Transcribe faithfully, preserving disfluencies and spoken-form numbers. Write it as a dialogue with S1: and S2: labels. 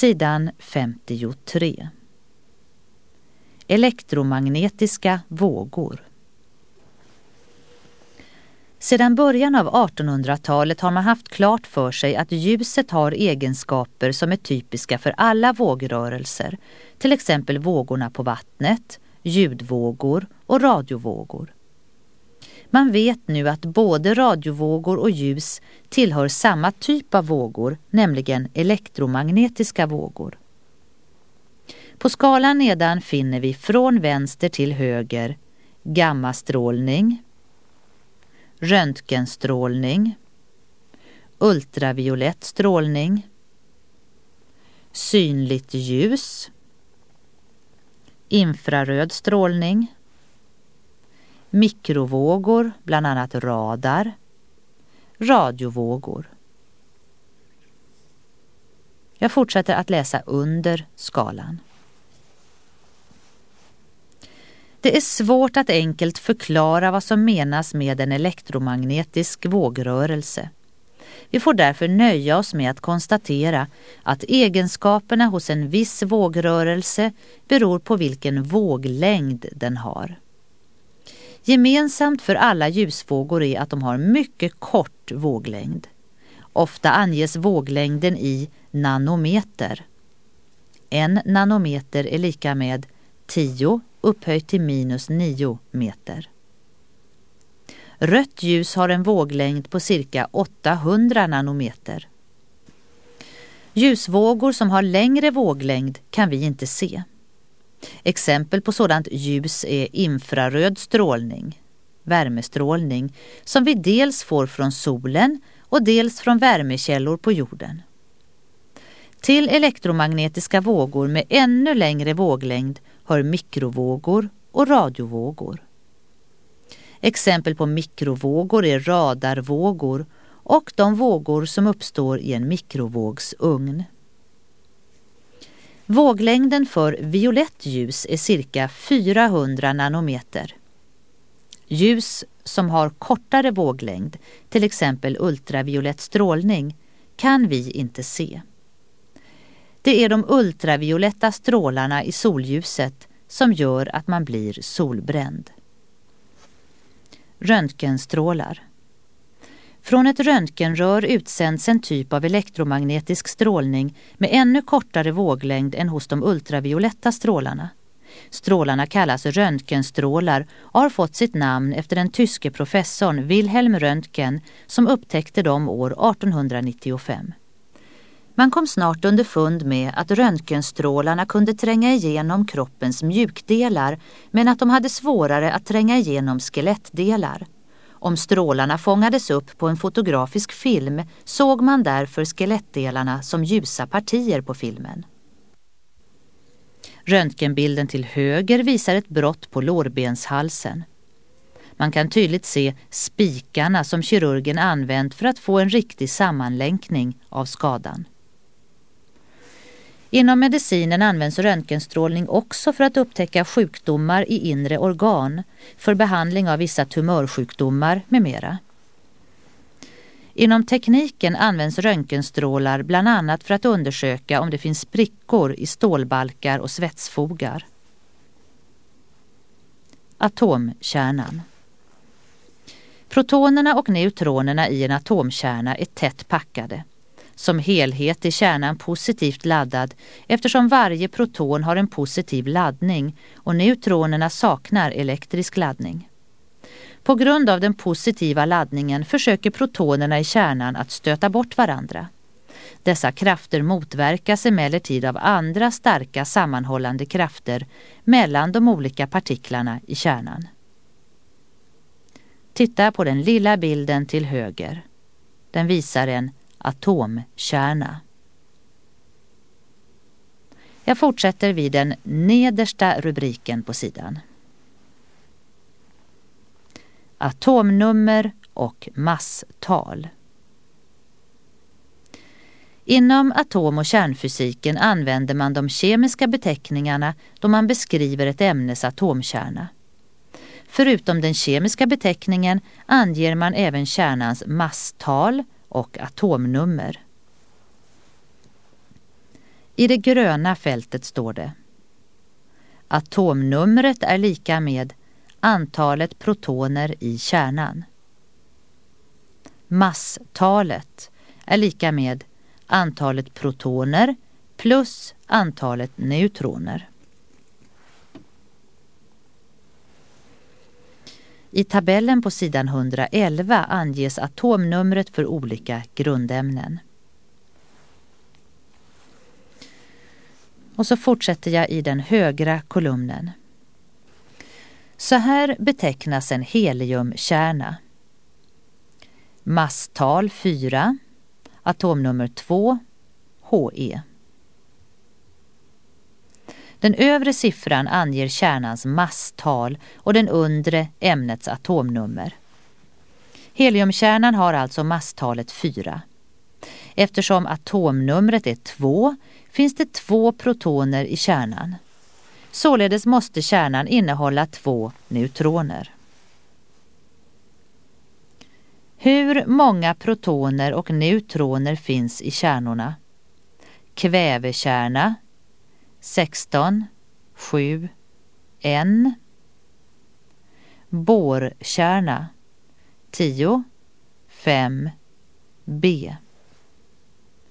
S1: Sidan femtiotre. Elektromagnetiska vågor. Sedan början av artonhundratalet har man haft klart för sig att ljuset har egenskaper som är typiska för alla vågrörelser, till exempel vågorna på vattnet, ljudvågor och radiovågor. Man vet nu att både radiovågor och ljus tillhör samma typ av vågor, nämligen elektromagnetiska vågor. På skalan nedan finner vi från vänster till höger gammastrålning, röntgenstrålning, ultraviolett strålning, synligt ljus, infraröd strålning, mikrovågor, bland annat radar, radiovågor. Jag fortsätter att läsa under skalan. Det är svårt att enkelt förklara vad som menas med en elektromagnetisk vågrörelse. Vi får därför nöja oss med att konstatera att egenskaperna hos en viss vågrörelse beror på vilken våglängd den har. Gemensamt för alla ljusvågor är att de har mycket kort våglängd. Ofta anges våglängden i nanometer. En nanometer är lika med tio upphöjt till minus nio meter. Rött ljus har en våglängd på cirka åttahundra nanometer. Ljusvågor som har längre våglängd kan vi inte se. Exempel på sådant ljus är infraröd strålning, värmestrålning, som vi dels får från solen och dels från värmekällor på jorden. Till elektromagnetiska vågor med ännu längre våglängd hör mikrovågor och radiovågor. Exempel på mikrovågor är radarvågor och de vågor som uppstår i en mikrovågsugn. Våglängden för violett ljus är cirka fyrahundra nanometer. Ljus som har kortare våglängd, till exempel ultraviolett strålning, kan vi inte se. Det är de ultravioletta strålarna i solljuset som gör att man blir solbränd. Röntgenstrålar. Från ett röntgenrör utsänds en typ av elektromagnetisk strålning med ännu kortare våglängd än hos de ultravioletta strålarna. Strålarna kallas röntgenstrålar och har fått sitt namn efter den tyske professorn Wilhelm Röntgen som upptäckte dem år artonhundranittiofem. Man kom snart underfund med att röntgenstrålarna kunde tränga igenom kroppens mjukdelar men att de hade svårare att tränga igenom skelettdelar. Om strålarna fångades upp på en fotografisk film såg man därför skelettdelarna som ljusa partier på filmen. Röntgenbilden till höger visar ett brott på lårbenshalsen. Man kan tydligt se spikarna som kirurgen använt för att få en riktig sammanlänkning av skadan. Inom medicinen används röntgenstrålning också för att upptäcka sjukdomar i inre organ, för behandling av vissa tumörsjukdomar med mera. Inom tekniken används röntgenstrålar bland annat för att undersöka om det finns sprickor i stålbalkar och svetsfogar. Atomkärnan. Protonerna och neutronerna i en atomkärna är tätt packade. Som helhet är kärnan positivt laddad eftersom varje proton har en positiv laddning och neutronerna saknar elektrisk laddning. På grund av den positiva laddningen försöker protonerna i kärnan att stöta bort varandra. Dessa krafter motverkas emellertid av andra starka sammanhållande krafter mellan de olika partiklarna i kärnan. Titta på den lilla bilden till höger. Den visar en atomkärna. Jag fortsätter vid den nedersta rubriken på sidan. Atomnummer och masstal. Inom atom- och kärnfysiken använder man de kemiska beteckningarna då man beskriver ett ämnes atomkärna. Förutom den kemiska beteckningen anger man även kärnans masstal och atomnummer. I det gröna fältet står det: atomnumret är lika med antalet protoner i kärnan. Masstalet är lika med antalet protoner plus antalet neutroner. I tabellen på sidan hundraelva anges atomnumret för olika grundämnen. Och så fortsätter jag i den högra kolumnen. Så här betecknas en heliumkärna. Masstal fyra, atomnummer två, He. Den övre siffran anger kärnans masstal och den undre ämnets atomnummer. Heliumkärnan har alltså masstalet fyra. Eftersom atomnumret är två finns det två protoner i kärnan. Således måste kärnan innehålla två neutroner. Hur många protoner och neutroner finns i kärnorna? Kvävekärna sexton, sju, N. Borkärna tio, fem, B.